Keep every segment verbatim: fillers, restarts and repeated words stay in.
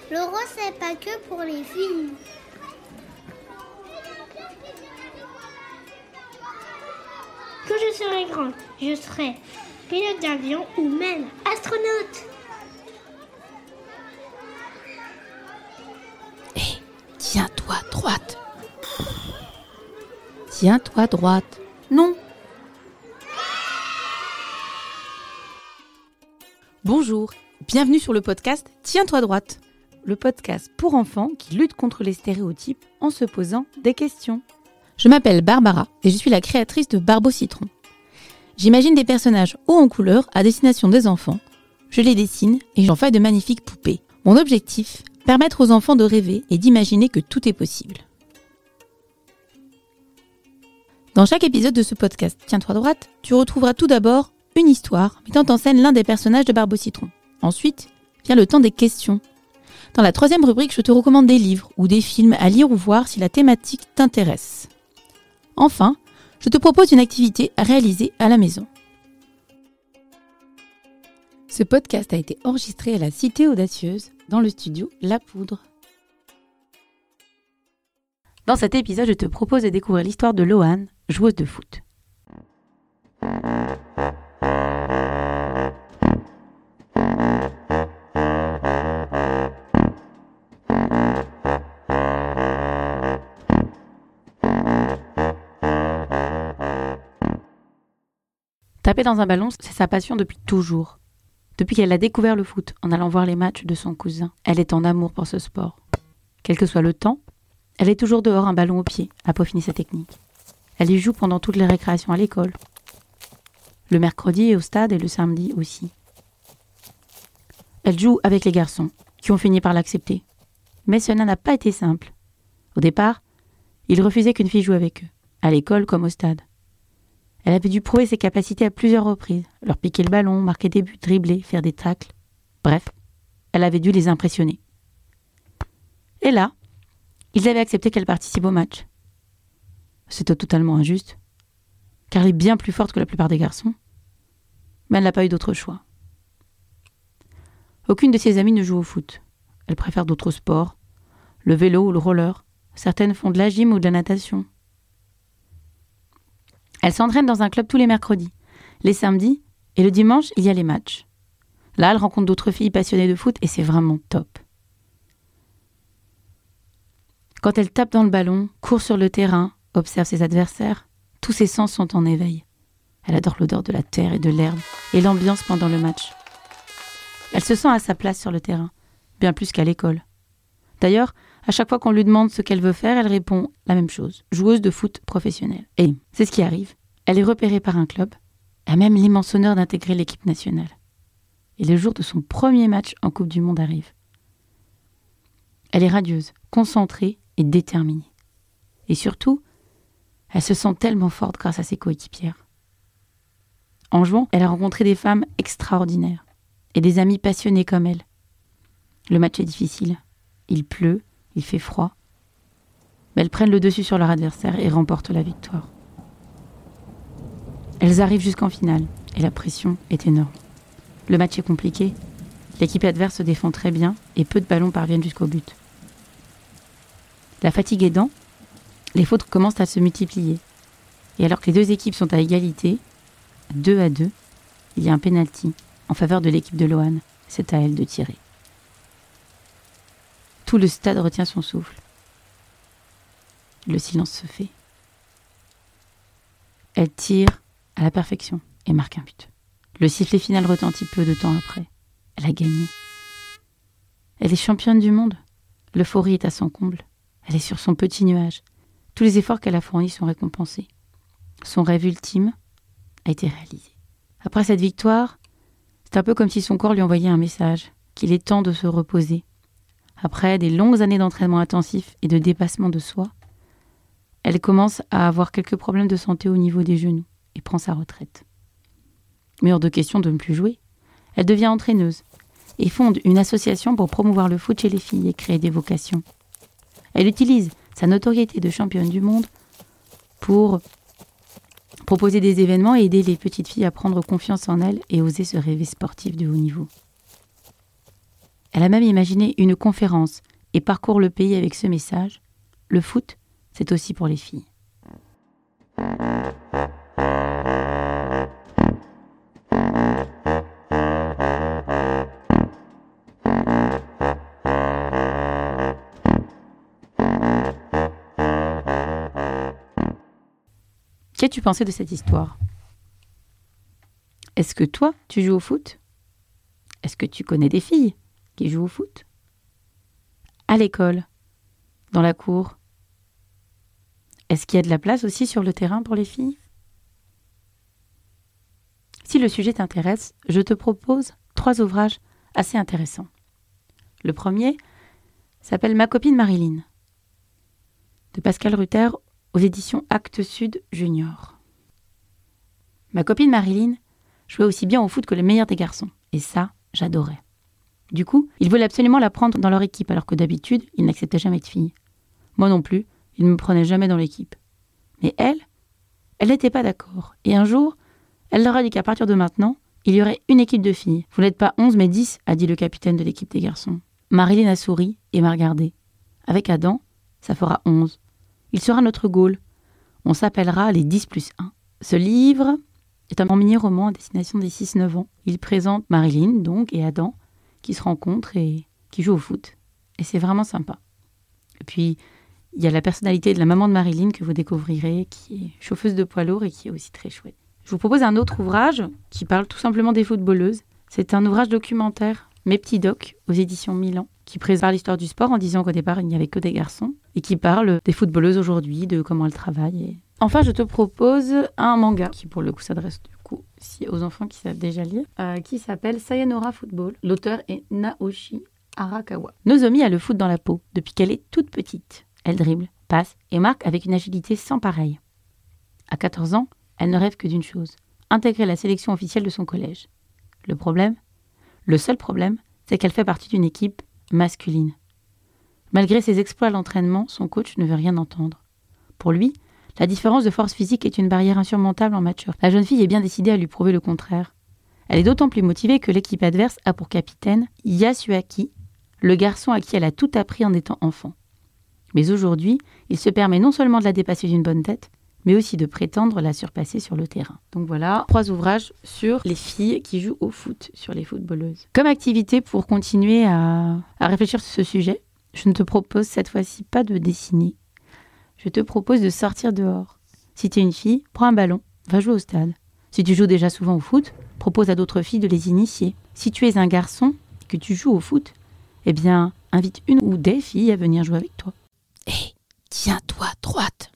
L'euro, c'est pas que pour les filles. Quand je serai grande, je serai pilote d'avion ou même astronaute. Hé, hey, tiens-toi droite. Tiens-toi droite. Non. Bonjour, bienvenue sur le podcast Tiens-toi droite. Le podcast pour enfants qui lutte contre les stéréotypes en se posant des questions. Je m'appelle Barbara et je suis la créatrice de Barbe au citron. J'imagine des personnages hauts en couleur à destination des enfants. Je les dessine et j'en fais de magnifiques poupées. Mon objectif, permettre aux enfants de rêver et d'imaginer que tout est possible. Dans chaque épisode de ce podcast Tiens-toi droite, tu retrouveras tout d'abord une histoire mettant en scène l'un des personnages de Barbe au citron. Ensuite, vient le temps des questions. Dans la troisième rubrique, je te recommande des livres ou des films à lire ou voir si la thématique t'intéresse. Enfin, je te propose une activité à réaliser à la maison. Ce podcast a été enregistré à la Cité Audacieuse, dans le studio La Poudre. Dans cet épisode, je te propose de découvrir l'histoire de Loane, joueuse de foot. Taper dans un ballon, c'est sa passion depuis toujours. Depuis qu'elle a découvert le foot en allant voir les matchs de son cousin, elle est en amour pour ce sport. Quel que soit le temps, elle est toujours dehors, un ballon au pied, à peaufiner sa technique. Elle y joue pendant toutes les récréations à l'école. Le mercredi au stade et le samedi aussi. Elle joue avec les garçons, qui ont fini par l'accepter. Mais cela n'a pas été simple. Au départ, ils refusaient qu'une fille joue avec eux, à l'école comme au stade. Elle avait dû prouver ses capacités à plusieurs reprises, leur piquer le ballon, marquer des buts, dribbler, faire des tacles. Bref, elle avait dû les impressionner. Et là, ils avaient accepté qu'elle participe au match. C'était totalement injuste, car elle est bien plus forte que la plupart des garçons. Mais elle n'a pas eu d'autre choix. Aucune de ses amies ne joue au foot. Elle préfère d'autres sports, le vélo ou le roller. Certaines font de la gym ou de la natation. Elle s'entraîne dans un club tous les mercredis, les samedis, et le dimanche, il y a les matchs. Là, elle rencontre d'autres filles passionnées de foot et c'est vraiment top. Quand elle tape dans le ballon, court sur le terrain, observe ses adversaires, tous ses sens sont en éveil. Elle adore l'odeur de la terre et de l'herbe et l'ambiance pendant le match. Elle se sent à sa place sur le terrain, bien plus qu'à l'école. D'ailleurs, à chaque fois qu'on lui demande ce qu'elle veut faire, elle répond la même chose, joueuse de foot professionnelle. Et c'est ce qui arrive. Elle est repérée par un club, a même l'immense honneur d'intégrer l'équipe nationale. Et le jour de son premier match en Coupe du Monde arrive. Elle est radieuse, concentrée et déterminée. Et surtout, elle se sent tellement forte grâce à ses coéquipières. En jouant, elle a rencontré des femmes extraordinaires et des amis passionnés comme elle. Le match est difficile. Il pleut, il fait froid. Mais elles prennent le dessus sur leur adversaire et remportent la victoire. Elles arrivent jusqu'en finale et la pression est énorme. Le match est compliqué. L'équipe adverse se défend très bien et peu de ballons parviennent jusqu'au but. La fatigue aidant, les fautes commencent à se multiplier. Et alors que les deux équipes sont à égalité, deux à deux, il y a un pénalty en faveur de l'équipe de Loane. C'est à elle de tirer. Tout le stade retient son souffle. Le silence se fait. Elle tire à la perfection et marque un but. Le sifflet final retentit peu de temps après. Elle a gagné. Elle est championne du monde. L'euphorie est à son comble. Elle est sur son petit nuage. Tous les efforts qu'elle a fournis sont récompensés. Son rêve ultime a été réalisé. Après cette victoire, c'est un peu comme si son corps lui envoyait un message, qu'il est temps de se reposer. Après des longues années d'entraînement intensif et de dépassement de soi, elle commence à avoir quelques problèmes de santé au niveau des genoux et prend sa retraite. Mais hors de question de ne plus jouer. Elle devient entraîneuse et fonde une association pour promouvoir le foot chez les filles et créer des vocations. Elle utilise sa notoriété de championne du monde pour proposer des événements et aider les petites filles à prendre confiance en elles et oser se rêver sportives de haut niveau. Elle a même imaginé une conférence et parcourt le pays avec ce message. Le foot, c'est aussi pour les filles. Qu'as-tu pensé de cette histoire ? Est-ce que toi, tu joues au foot ? Est-ce que tu connais des filles qui jouent au foot ? À l'école ? Dans la cour ? Est-ce qu'il y a de la place aussi sur le terrain pour les filles ? Si le sujet t'intéresse, je te propose trois ouvrages assez intéressants. Le premier s'appelle « Ma copine Marilyn » de Pascal Rutter aux éditions Actes Sud Junior. Ma copine Marilyn jouait aussi bien au foot que le meilleur des garçons. Et ça, j'adorais. Du coup, ils voulaient absolument la prendre dans leur équipe, alors que d'habitude, ils n'acceptaient jamais de filles. Moi non plus, ils ne me prenaient jamais dans l'équipe. Mais elle, elle n'était pas d'accord. Et un jour, elle leur a dit qu'à partir de maintenant, il y aurait une équipe de filles. Vous n'êtes pas onze, mais dix, a dit le capitaine de l'équipe des garçons. Marilyn a souri et m'a regardé. Avec Adam, ça fera onze. Il sera notre goal. On s'appellera les dix plus un. Ce livre est un mini-roman à destination des six neuf ans. Il présente Marilyn, donc, et Adam, qui se rencontrent et qui jouent au foot. Et c'est vraiment sympa. Et puis, il y a la personnalité de la maman de Marilyn que vous découvrirez, qui est chauffeuse de poids lourd et qui est aussi très chouette. Je vous propose un autre ouvrage qui parle tout simplement des footballeuses. C'est un ouvrage documentaire, Mes petits docs, aux éditions Milan, qui présente l'histoire du sport en disant qu'au départ, il n'y avait que des garçons, et qui parle des footballeuses aujourd'hui, de comment elles travaillent. Et... Enfin, je te propose un manga, qui pour le coup s'adresse du coup aussi aux enfants qui savent déjà lire, euh, qui s'appelle Sayonara Football. L'auteur est Naoshi Arakawa. Nozomi a le foot dans la peau, depuis qu'elle est toute petite. Elle dribble, passe et marque avec une agilité sans pareille. À quatorze ans, elle ne rêve que d'une chose, intégrer la sélection officielle de son collège. Le problème ? Le seul problème, c'est qu'elle fait partie d'une équipe masculine. Malgré ses exploits à l'entraînement, son coach ne veut rien entendre. Pour lui, la différence de force physique est une barrière insurmontable en match. La jeune fille est bien décidée à lui prouver le contraire. Elle est d'autant plus motivée que l'équipe adverse a pour capitaine Yasuaki, le garçon à qui elle a tout appris en étant enfant. Mais aujourd'hui, il se permet non seulement de la dépasser d'une bonne tête, mais aussi de prétendre la surpasser sur le terrain. Donc voilà, trois ouvrages sur les filles qui jouent au foot, sur les footballeuses. Comme activité pour continuer à, à réfléchir sur ce sujet, je ne te propose cette fois-ci pas de dessiner. Je te propose de sortir dehors. Si tu es une fille, prends un ballon, va jouer au stade. Si tu joues déjà souvent au foot, propose à d'autres filles de les initier. Si tu es un garçon et que tu joues au foot, eh bien, invite une ou des filles à venir jouer avec toi. Hé, hey, tiens-toi droite.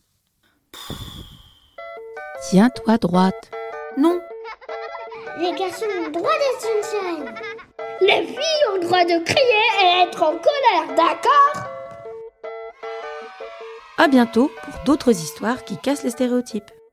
Tiens-toi droite. Non. Les garçons ont le droit d'être sunshine. Les filles ont le droit de crier et être en colère, d'accord ? À bientôt pour d'autres histoires qui cassent les stéréotypes.